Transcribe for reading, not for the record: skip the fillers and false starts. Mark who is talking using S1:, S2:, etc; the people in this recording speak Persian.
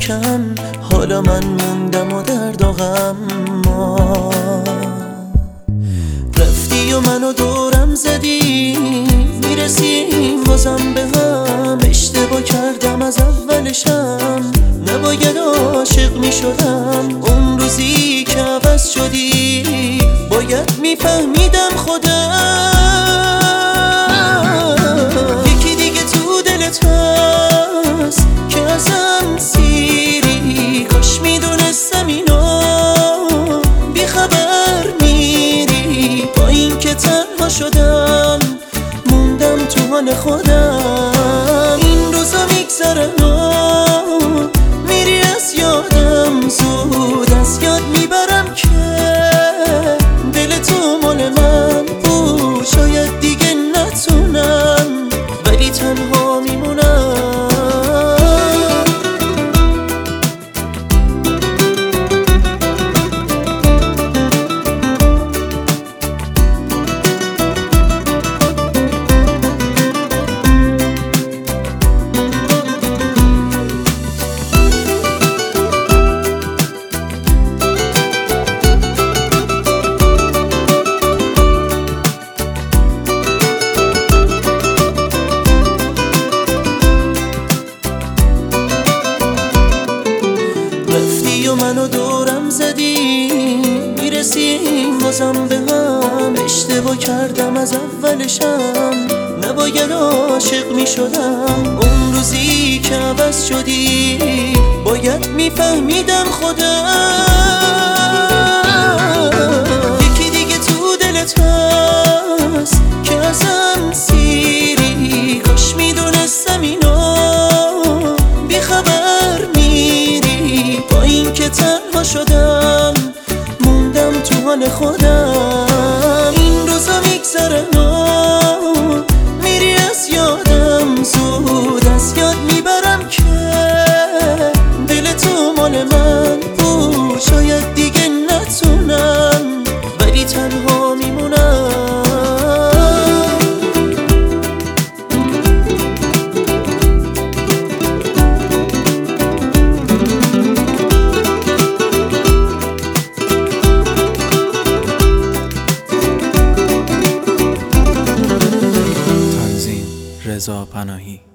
S1: شکن، حالا من موندم و درد و غم. رفتی و منو دورم زدی، میرسیم بازم به هم. اشتباه کردم از اولشم، نباید عاشق میشدم. اون روزی که عوض شدی باید میفهمیدم خودم. یکی دیگه تو دلت هست که ازم سیری، کاش میدونستم اینو بی خبر میری. با این که تنها شدم موندم تو حال خودم. این روزا میگذره میری از یادم، زود از یاد میبرم که دل تو مال من بود. شاید دیگه نتونم ولی تنها میمونم. رفتی و منو دورم زدی، میرسیم بازم به هم. اشتباه کردم از اولشم، نباید عاشق میشدم. اون روزی که عوض شدی باید میفهمیدم خودم. یکی دیگه تو دلت هست که ازم سیری، کاش میدونستم اینو بی خبر میری. با این که تنها شدم موندم تو حال خودم. این روزا میگذره میری از یادم، زود از یاد میبرم که دل تو مال من بود. شاید دیگه نتونم ولی تنها میمونم.
S2: رضا پناهی.